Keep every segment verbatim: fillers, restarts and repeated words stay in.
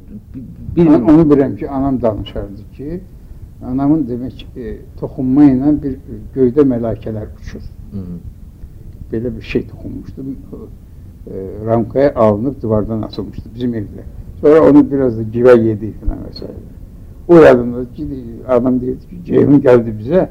Ben onu bilirəm ki, anam danışardı ki, anamın demək e, toxunma ilə bir göydə mələkələr uçur. Hı -hı. Belə bir şey toxunmuşdu. E, ramkaya alınıb divardan atılmışdı bizim evdə. Sonra onu biraz da givə yedi falan və s. O yadımda ki, adam deyirdi ki, Ceyhun gəldi bizə.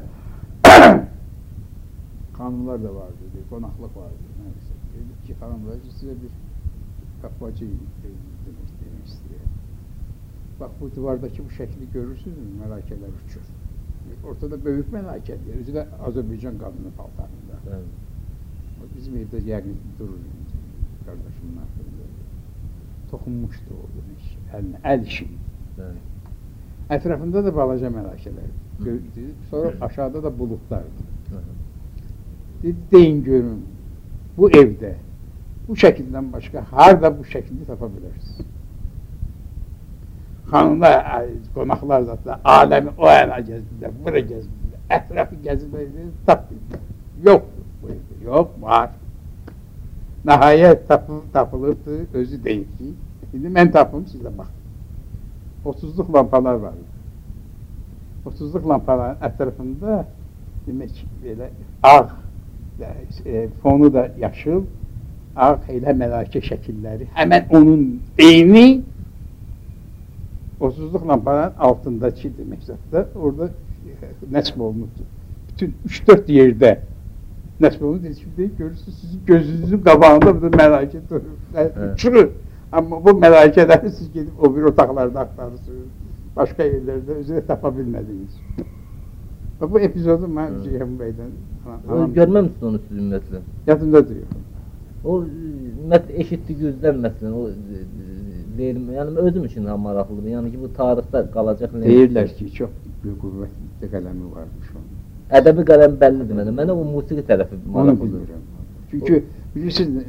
Xanımlar da vardı, qonaqlıq vardı. Neyse. Dedik ki, xanımlar sizə bir qapmacı demək, demək istəyir. Bax, bu divardakı bu şəkli görürsünüz mü? Mələkələr uçur. Ortada böyük mələkədir. Özü də Azərbaycan qanunu paltarında. Evet. Bizim evdə yəqin durur. Qardaşımın haqqında. Toxunmuşdu o demək. Əlinə, əl işi. Evet. Ətrafında da balaca mələkələr. Sonra aşağıda da bulutlardı. Dedi, deyin görün, bu evdə bu şəkildən başqa harada bu şəkildə tapa bilərsiniz? Xanımlar, qonaqlar da aləmi o yana gəzdilər, bura gəzdilər, ətrafı gəzdirlər, tapdilər. Yoxdur bu evdə, yox, var. Nəhayət tapılırdı, özü deyir ki, indi mən tapım, sizə baxın. otuzluq lampalar var. otuzluq lampaların ətrafında demək ki, belə ağ, e, fonu da yaşıl, ağ elə mələkə şəkilləri, həmən onun eyni otuzluq lampaların altındakı demək zətdə orada nəsb olunubdur. Bütün üç dörd yerdə nəsb olunubdur. Şimdi görürsünüz, sizin gözünüzün qabağında burada mələkə durur, uçurur. Amma bu mələkələri siz gedib o bir otaqlarda axtarırsınız, başqa yerlərdə özü də tapa bilmədiniz. Bu epizodu mən Ceyhun bəydən görməmişsiniz onu siz ümumiyyətlə? Yadımda deyir. O eşitdi gözdən məsələn, o yəni özüm üçün maraqlıdır. Yəni ki, bu tarixdə qalacaq. Deyirlər ki, çox böyük qüvvətli qələmi varmış onun. Ədəbi qələm bəllidir mənə. Mənə o musiqi tərəfi maraqlıdır. Onu bilirəm. Çünki bilirsiniz,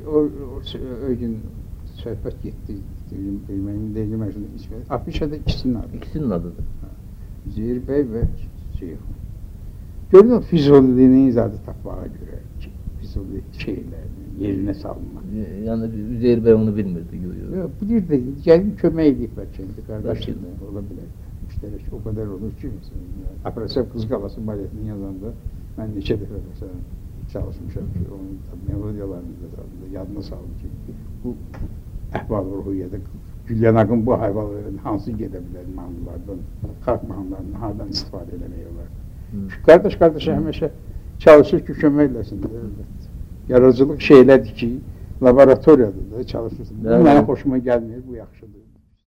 o gün söhbət getdi, deyilməyim, deyilməyim, içmədi. Afişədə ikisinin adı. İkisinin adıdır. Zeyir bəy və Ceyhun. Görün o Füzulinin izadı tapmağa görə ki, Füzuli şeylərini yerinə salınmaq. Yəni Zeyir bəy onu bilmirdi. Yox, bilirdi, gəlin kömək edib bəlkə, qardaşıyla ola bilər. Müştərək o qədər olur ki, Aprasev Qız Qalası baletini yazanda mən neçə dəfə məsələn çalışmışam ki, onun melodiyalarını da yadına salım ki, bu əhval-ruhiyyədə Gülyanaqın bu hayvanların hansı gedə bilər mahnılardan, xalq mahnılarından haradan istifadə eləmək olar. Qardaş qardaşa həmişə çalışır ki, kömək eləsinlər. Yaradıcılıq şeylədir ki, laboratoriyada da çalışırsın. Bu mənə xoşuma gəlmir, bu yaxşıdır.